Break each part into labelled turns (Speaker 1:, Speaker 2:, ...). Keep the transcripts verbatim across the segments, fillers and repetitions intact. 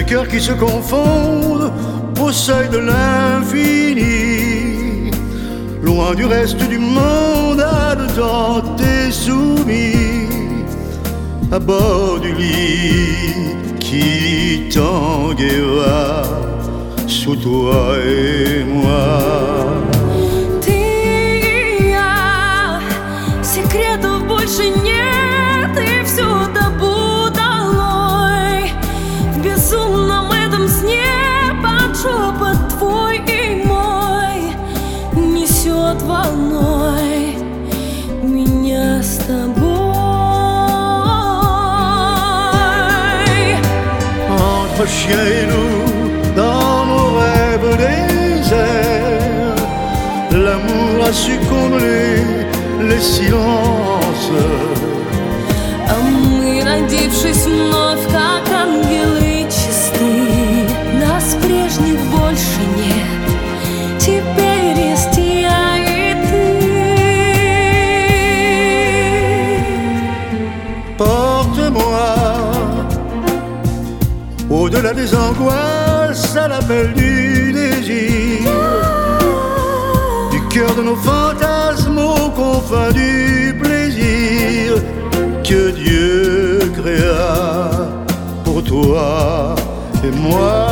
Speaker 1: deux cœurs qui se confondent au seuil de l'infini, loin du reste du monde, à de temps t'es soumis, à bord du lit qui tanguera sous toi et moi.
Speaker 2: Ты и я, секретов больше нет, и все табу долой. В безумном этом сне под шепот твой и мой несет волной меня с тобой.
Speaker 1: Entre chien et loup, dans nos rêves déserts, l'amour a su combler les silences.
Speaker 2: А мы, родившись вновь, как ангелы чисты, нас прежних больше нет, теперь есть я и ты.
Speaker 1: Porte-moi au-delà des angoisses, à l'appel du désir, du cœur de nos fantasmes aux confins du plaisir que Dieu créa pour toi et moi.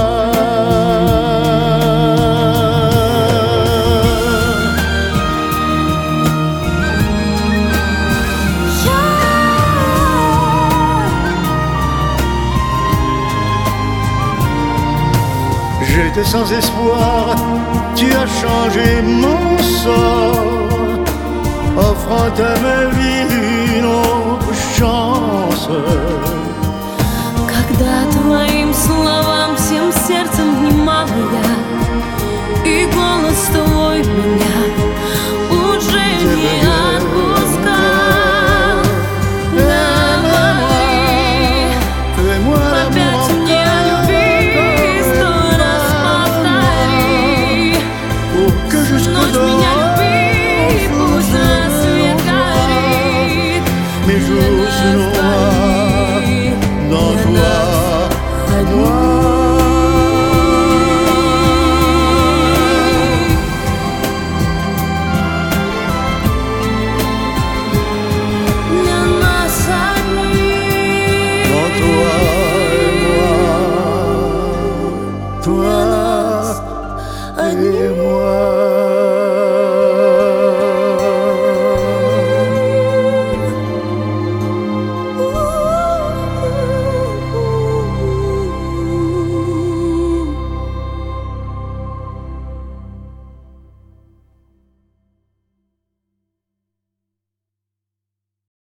Speaker 1: J'étais sans espoir, tu as changé mon sort, offrant à ma vie une autre chance.
Speaker 2: Когда твоим словам всем сердцем внимала я,